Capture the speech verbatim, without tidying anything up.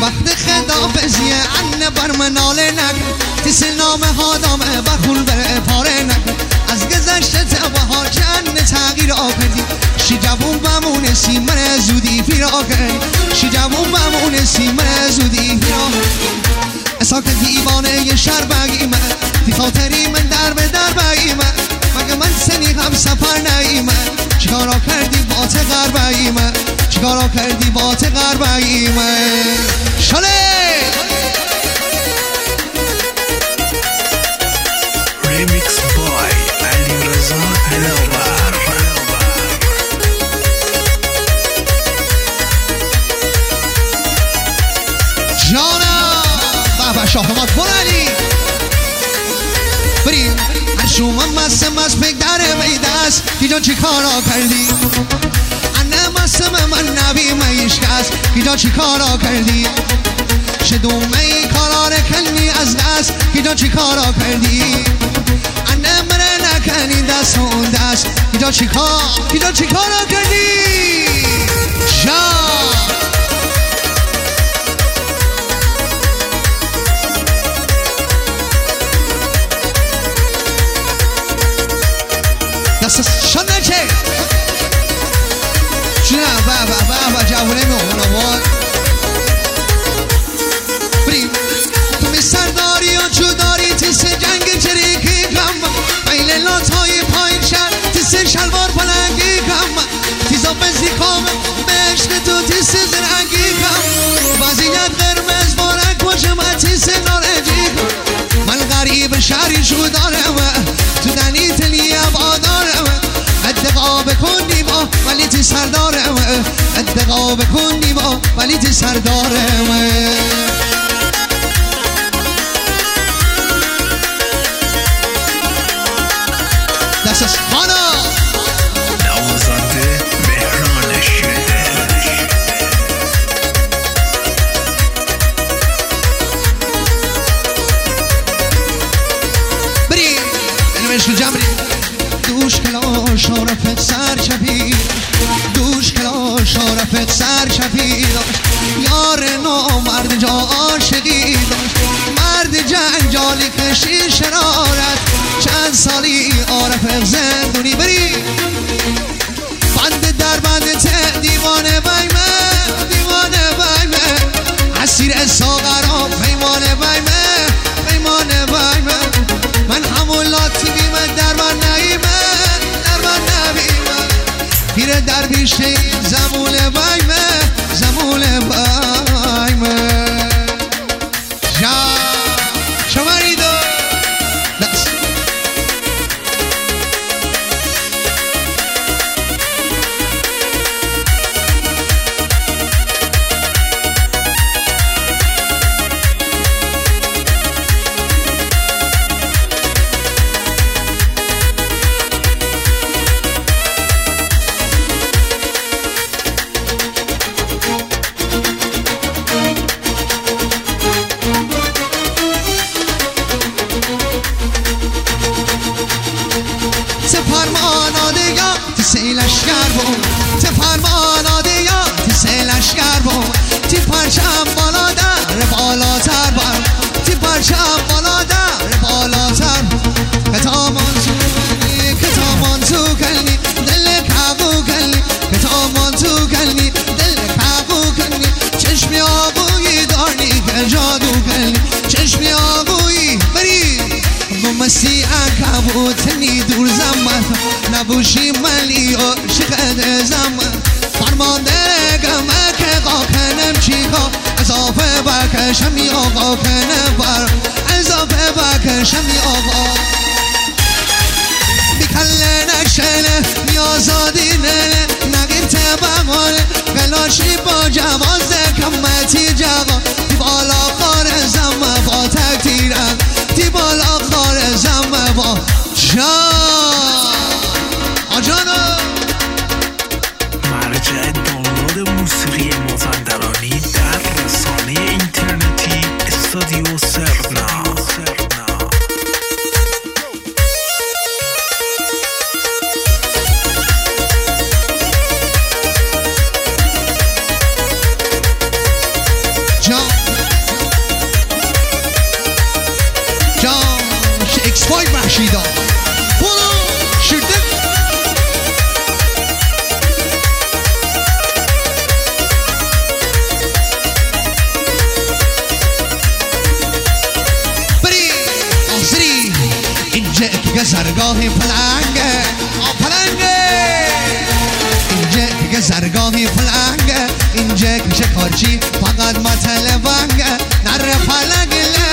وقت خدافزیه انه بر مناله نکن تیس نام ها دامه بخول بره پاره نکن از گذشته تباها چند تغییر آکردی شی جوون بمونه سیمن زودی پیرا کردی شی جوون بمونه سیمن زودی پیرا اساک دیوانه یه شر بگیمه دی خاطری من در به در بگیمه مگه من سنی هم سفر نایمه چیکارا کردی با ته غربیمه چیکارا کردی با ته غربیمه شله Remix by علی رضا هلاور جانا بابا شاهمات برانی بریم هر شما مست مست بگ داره میدست کی جان چی کارا کردی انه مستم من نبی میشکست کی جان چی کارا کردی شدومه کارا کنی از دست کی جان چی کارا کردی انه مره نکنی دست اون دست کی جان چی کار کی جان چی کارا کردی جان دست شنه چه چونه بابا بابا جوونه میخونه وای بریم تو می سرداری و چوداری تیس جنگ چریکی کم میل لاتای پایین شد تیس شلوار پلنگی کم تیزا بزی کام بشت تو تیس زرنگی کم وزیت قرمز بارک باشه من تیس نارنجی کم من غریب شهری شودارم تو دنی تلی عبادارم ادقا بکنی با ولی تی سردارم ادقا بکنی با ولی تی سردارم دست از خانا نوازنده مهران شده بریم اینو جمع بریم دوش کلا شارفت سر شفی دوش کلا شارفت سر شفی داشت یار نو مرد جا عاشقی داشت مرد جنجالی کشی شرارت چند سالی عارف زندونی بری بند در بند ته دیوانه بیمه دیوانه بیمه اسیر ساغرام پیمانه بیمه پیمانه بیمه من همون لاتی بیمه در من نایمه در من نبیمه پیر درویشه زمونه بیمه زمونه بیمه جا شماری دو دست لشگر بون تی فرماناده یا تی سی لشگر بون تی پرچم بالا در بالاتر بر تی پرچم بالا در بالاتر کتامان تو کلنی کتامان تو کلنی دل کابو کلنی کتامان تو کلنی دل کابو کلنی چشمی آبویی دارنی که جادو کلنی چشمی آبویی بری مستی انکبوتنی دور زمان نبوشی ملی و شقد زمان فرمانده گمه که قاکنم چیکا اضافه بکشمی آقا کنم بر اضافه بکشمی آقا بیکله نشله نیازادی نه نگیر تبقال گلاشی با جواز کمتی جوان دی بالا خار زمه با تکتیرن دی بالا خار زمه با جان آجانا مرجع دانلود موسیقی مازندرانی در رسانه اینترنتی استودیو سرنا. جان وای محشیدا برو شده بری آسری اینجا که گذرگاه پلنگه پلنگه اینجا که گذرگاه پلنگه اینجا که شکارچی فقط مطلبنگه نره پلنگه